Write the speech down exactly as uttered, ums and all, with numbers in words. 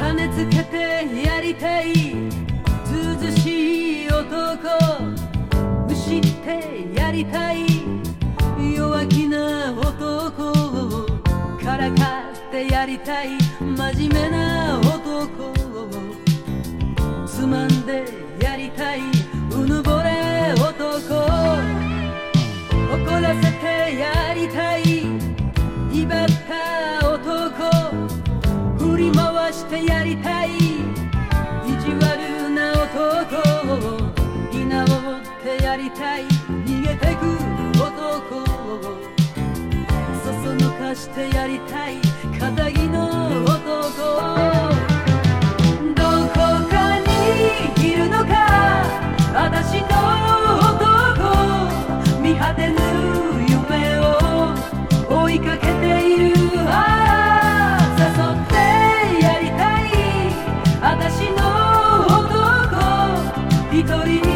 金つけてやりたいずうずしい男、むしってやりたい弱気な男、からかってやりたい真面目な男、つまんでやりたいうぬぼれ男、怒らせてやりたい威張った男、振り回してやりたい意地悪な男、居直ってやりたい逃げてく男、そそのかしてやりたい仇の男、どこかにいるのか私の男、見果てぬ夢を追いかけている、ああ誘ってやりたい私の男、一人